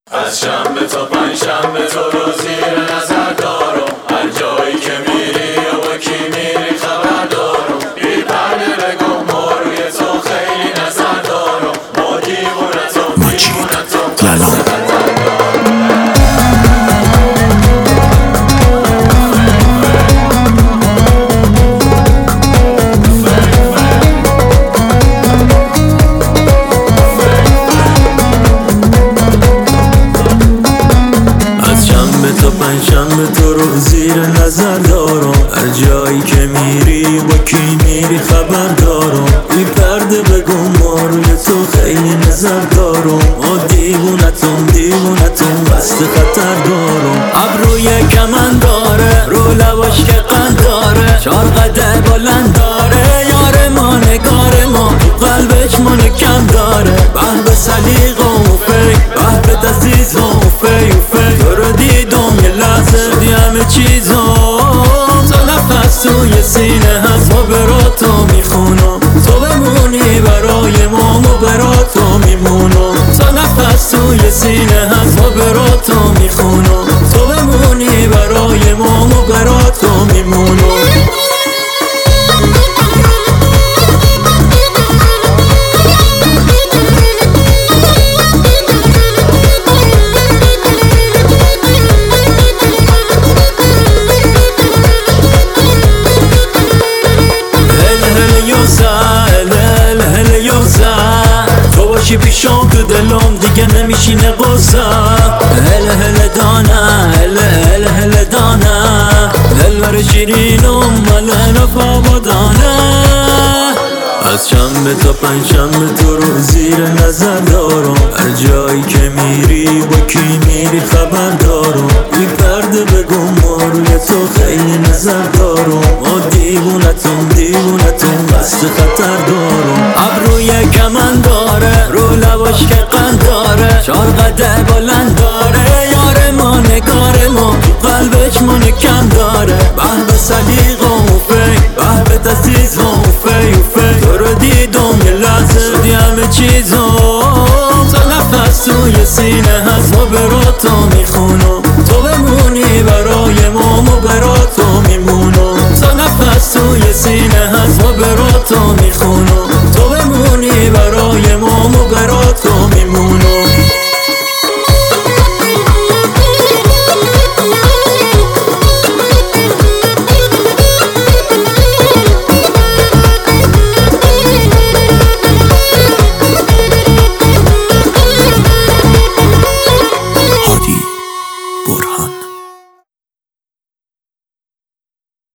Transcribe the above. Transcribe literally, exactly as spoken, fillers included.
از شنبه تا پنجشنبه تو رو زیر نظر دارم، هر جایی که میری و با کی میری خبر دارم. بی پرده بگم ما روی تو خیلی نظر دارم، ما دیوونتم دیوونتم تا پنجشنبه تو رو زیر نظر دارم، هر جایی که میری با کی میری خبر دارم. بی پرده بگم ما روی تو خیلی نظر دارم، ما دیوونتم دیوونتم قصد خطر دارم. ابروی کمن داره رو لباش که قند داره، چار قده بلند داره، یار ما نگار ما قلبش منو کم داره. به به سلیق و فکر به به دزیز و فی و فی تو رو دیدم یه لحظه دی همه چیزم. تو نفس توی سینه هست ما براتو میخونم، تو بمونی برای ما ما براتو میمونم. تو نفس توی سینه هست ما براتو میخونم، تو بمونی برای ما ما براتو میمونم. تو باشی پیشم تو دلم دیگه نمیشینه قصه. هل هل دانه هل هل هل دانه هل بر شیرینم مل نفا بدانه. از شنبه تا پنجشنبه تو رو زیر نظر دارم، هر جایی که میری با کی میری خبر دارم. بی پرده بگم ما روی تو خیلی نظر دارم، ما دیوونتم دیوونتم قصد خطر دارم. ابروی کمن داره رو لباش که قند داره، چار قده بلند داره، یار ما نگار ما قلبش منو کم داره. به به سلیق و فکر به به دزیز و فی و فی تو رو دیدم یه لحظه دی همه چیزم. تو نفس توی سینه هست ما براتو